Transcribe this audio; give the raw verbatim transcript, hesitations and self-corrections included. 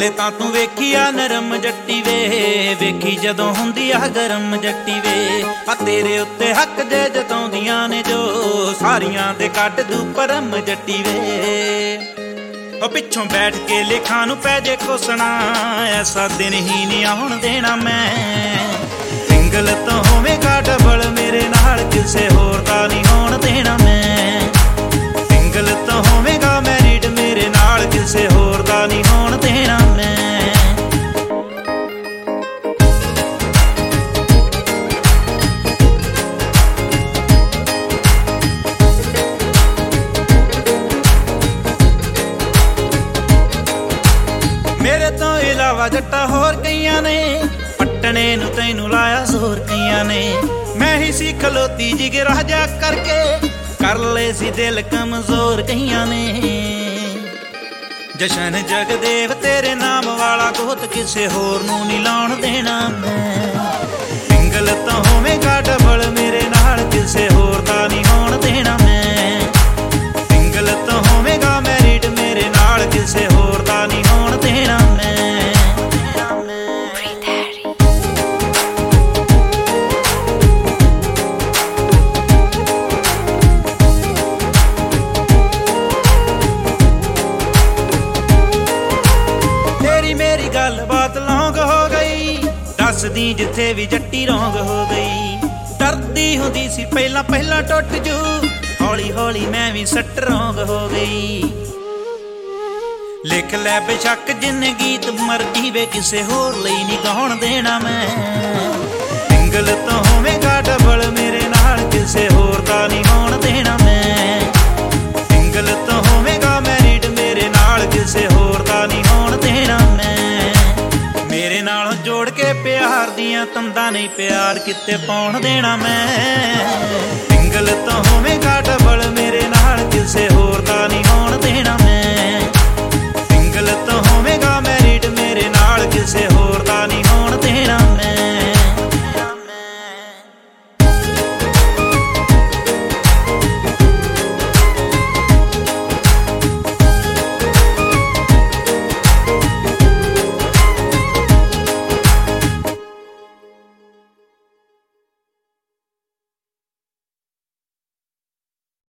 ਪਹਿਲੇ ਤਾਂ ਤੂੰ ਵੇਖੀ ਆ ਨਰਮ ਜੱਟੀ ਵੇ, ਵੇਖੀ ਜਦੋਂ ਹੁੰਦੀ ਆ ਗਰਮ ਜੱਟੀ ਵੇ। ਆ ਤੇਰੇ ਉੱਤੇ ਹੱਕ ਜੇ ਜਤਾਉਂਦੀਆਂ ਨੇ ਜੋ, ਸਾਰੀਆਂ ਦੇ ਕੱਢ ਦੂ ਪਰਮ ਜੱਟੀ ਵੇ। ਉਹ ਪਿੱਛੋਂ ਬੈਠ ਕੇ ਲੇਖਾਂ ਨੂੰ ਪੈ ਜੇ ਖੋਸਣਾ, ਐਸਾ ਦਿਨ ਹੀ ਨਹੀਂ ਆਉਣ ਦੇਣਾ ਮੈਂ। ਸਿੰਗਲ ਤੋਂ ਹੋਵੇਗਾ ਡਬਲ ਮੇਰੇ ਨਾਲ, ਕਿਸੇ ਹੋਰ ਦਾ ਨਹੀਂ ਹੋਣ ਦੇਣਾ ਮੈਂ। ਸਿੰਗਲ ਤੋਂ ਹੋਵੇਗਾ ਮੈਰਿਡ ਮੇਰੇ ਨਾਲ, ਕਿਸੇ ਹੋਰ ਦਾ ਨਹੀਂ ਹੋਣ ਦੇਣਾ ਮੈਂ। ਮੇਰੇ ਤੋਂ ਇਲਾਵਾ ਜੱਟਾਂ ਹੋਰ ਕਈਆਂ ਨੇ, ਪੱਟਣੇ ਨੂੰ ਤੈਨੂੰ ਲਾਇਆ ਜ਼ੋਰ ਕਈਆਂ ਨੇ। ਮੈਂ ਹੀ ਸੀ ਖਲੋਤੀ ਜਿਗਰਾ ਜਾ ਕਰਕੇ, ਕਰ ਲਏ ਸੀ ਦਿਲ ਕਮਜ਼ੋਰ ਕਈਆਂ ਨੇ। ਜਸ਼ਨ ਜਗਦੇਵ ਤੇਰੇ ਨਾਮ ਵਾਲਾ ਗੋਤ, ਕਿਸੇ ਹੋਰ ਨੂੰ ਨਹੀਂ ਲਾਉਣ ਦੇਣਾ ਮੈਂ। ਸਿੰਗਲ ਤਾਂ ਹੋਵੇਗਾ ਡਬਲ ਮੇਰੇ ਨਾਲ, ਕਿਸੇ ਹੋਰ ਦਾ ਨਹੀਂ ਹੋਣ ਦੇਣਾ ਮੈਂ। ਸਿੰਗਲ ਤਾਂ ਹੋਵੇਗਾ ਮੈਰਿਡ ਮੇਰੇ ਨਾਲ, ਕਿਸੇ ਹੋਰ ਦਾ ਨਹੀਂ ਹੋਣ ਦੇਣਾ ਮੈਂ। ਮੇਰੀ ਗੱਲਬਾਤ ਲੌਂਗ ਹੋ ਗਈ, ਦੱਸਦੀ ਜਿੱਥੇ ਵੀ ਜੱਟੀ ਰੌਂਗ ਹੋ ਗਈ। ਡਰਦੀ ਹੁੰਦੀ ਸੀ ਪਹਿਲਾਂ ਪਹਿਲਾਂ ਟੁੱਟ ਜੂ, ਹੌਲੀ ਹੌਲੀ ਮੈਂ ਵੀ ਸੱਟ ਰੌਂਗ ਹੋ ਗਈ। ਲਿਖ ਲੈ ਬੇਸ਼ੱਕ ਜਿੰਨੇ ਗੀਤ ਮਰਜੀ ਵੇ, ਕਿਸੇ ਹੋਰ ਲਈ ਨਹੀਂ ਗਾਉਣ ਦੇਣਾ ਮੈਂ। ਸਿੰਗਲ ਤੋਂ ਹੋਵੇਗਾ ਡਬਲ ਮੇਰੇ ਨਾਲ, ਕਿਸੇ ਹੋਰ ਦਾ ਨਹੀਂ ਹੋਣ ਦੇਣਾ ਮੈਂ। ਸਿੰਗਲ ਤੋਂ ਹੋਵੇਗਾ ਮੈਰਿਡ ਮੇਰੇ ਨਾਲ, ਕਿਸੇ ਹੋਰ ਦਾ ਨਹੀਂ ਹੋਣ ਦੇਣਾ ਮੈਂ। ਮੇਰੇ ਨਾਲ ਜੋੜ ਕੇ ਪਿਆਰ ਦੀਆਂ ਤੰਦਾਂ ਨਹੀਂ, ਪਿਆਰ ਕਿਤੇ ਪਾਉਣ ਦੇਣਾ ਮੈਂ। ਸਿੰਗਲ ਤੋਂ ਹੋਵੇਗਾ ਡਬਲ ਮੇਰੇ ਨਾਲ।